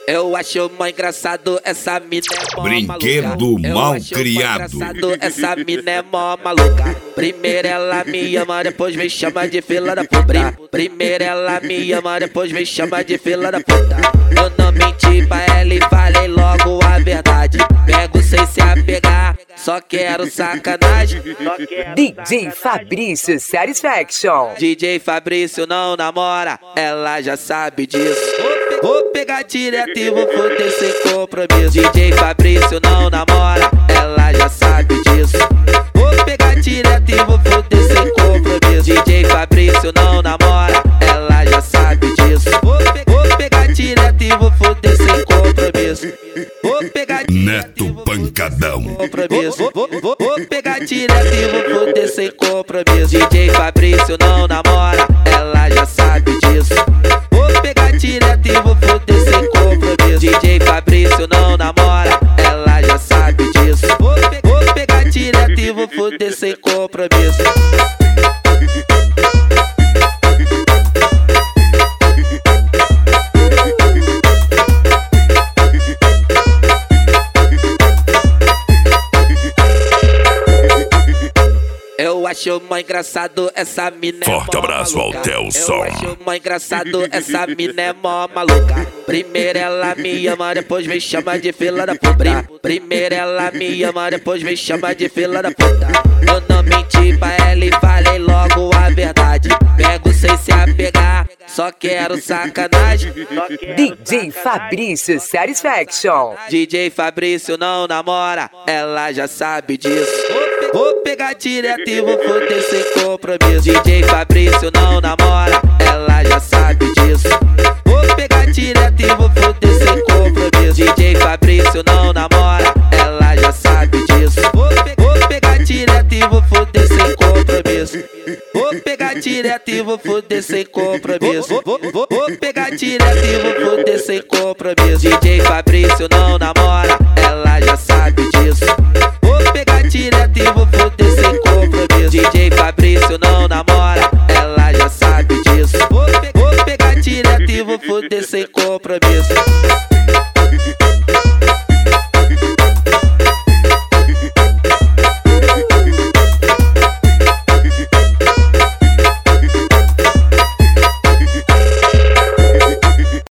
Eu acho mó engraçado, essa mina é mó Brinquedo maluca. mal Eu acho criado. mó engraçado, essa mina é mó maluca. Primeiro ela me ama, depois me chama de fila da puta. Primeiro ela me ama, depois me chama de fila da puta. Eu não menti pra ela e falei logo a verdade. Pego sem se apegar, só quero sacanagem. DJ Fabrício Satisfaction. DJ Fabrício não namora, ela já sabe disso. Vou pegar direto e vou foder sem compromisso. DJ Fabrício não namora, ela já sabe disso. Vou pegar direto e vou foder sem compromisso. DJ Fabrício não namora, ela já sabe disso. Vou pegar direto e vou foder sem compromisso. Vou pegar Neto Pancadão. Compromisso. Vou pegar direto e vou foder sem compromisso. DJ Fabrício não namora, ela já sabe disso. Vou pegar direto e vou foder sem compromisso. DJ Fabrício não namora, ela já sabe disso. Vou pegar direto e vou foder sem compromisso. Eu acho mó engraçado, essa mina é mó Forte abraço ao maluca. Telson. Eu acho mó engraçado, essa mina é mó maluca. Primeiro ela me ama, depois me chama de fila da puta. Primeiro ela me ama, depois me chama de fila da puta. Eu não menti pra ela e falei logo a verdade. Pego sem se apegar, só quero sacanagem. DJ Fabrício Satisfaction. DJ Fabrício não namora, ela já sabe disso. Vou pegar direto e vou foder sem compromisso. DJ Fabrício não namora, ela já sabe disso. Vou pegar direto e vou foder sem compromisso. DJ Fabrício não namora, ela já sabe disso. Vou pegar direto e vou foder sem compromisso. Vou pegar direto e vou foder sem compromisso. Vou pegar direto e vou foder sem compromisso. DJ Fabrício não namora, ela já sabe disso. Vou pegar direto e vou foder sem compromisso. DJ Fabrício não namora, ela já sabe disso. Vou pegar direto e vou foder sem compromisso.